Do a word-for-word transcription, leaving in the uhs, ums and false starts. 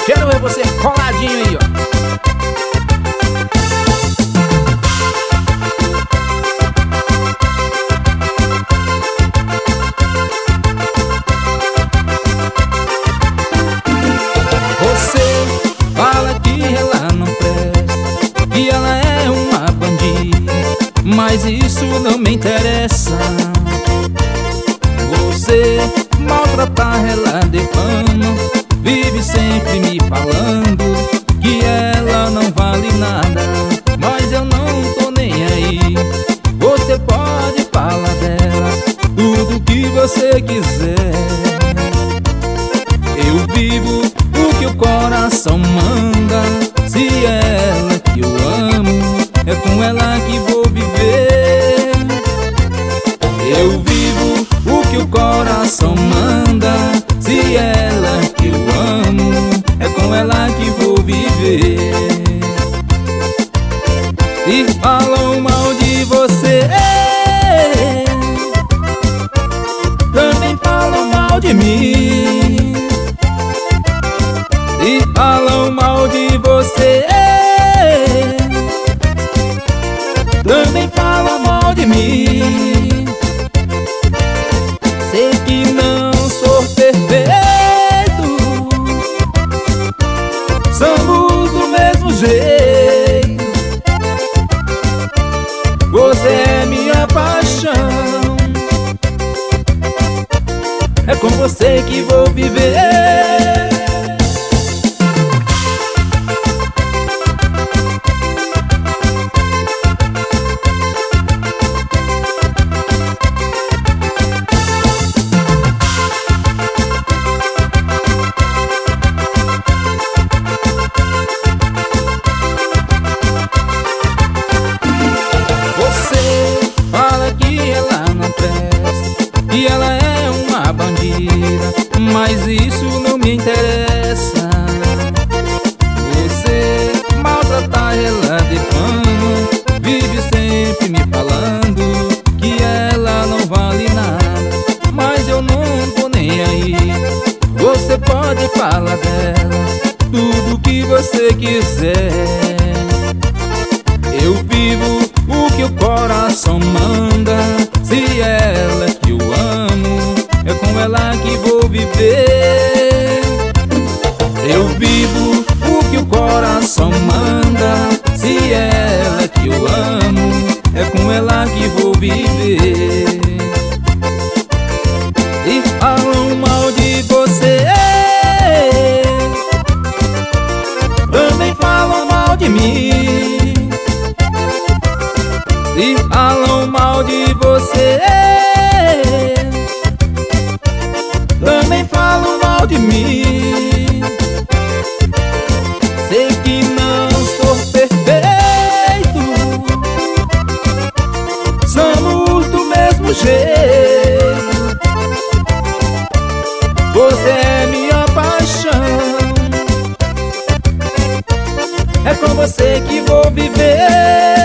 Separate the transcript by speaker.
Speaker 1: Quero ver você coladinho aí, ó. Você fala que ela não presta, que ela é uma bandida, mas isso não me interessa. Você maltrata ela de fama, vive sempre me falando que ela não vale nada, mas eu não tô nem aí. Você pode falar dela tudo que você quiser. Eu vivo o que o coração manda. Se ela que eu amo, é com ela que vou viver. Eu vivo o que o coração manda. Se ela que eu amo, é com ela que vou viver. E falam mal de você, também falam mal de mim. E falam mal de você, também falam mal de mim. Sei que não sou perfeito, somos do mesmo jeito. Você é minha paixão, é com você que vou viver. E ela é uma bandida, mas isso não me interessa. Você maltrata ela de fama, vive sempre me falando que ela não vale nada, mas eu não tô nem aí. Você pode falar dela tudo que você quiser. Eu vivo o que o coração manda. Se ela que eu amo, é com ela que vou viver. Eu vivo o que o coração manda. Se ela que eu amo, é com ela que vou viver. E falam mal de você, também falam mal de mim. E falam mal de você, também falam mal de mim. Sei que não sou perfeito, somos do mesmo jeito. Você é minha paixão, é com você que vou viver.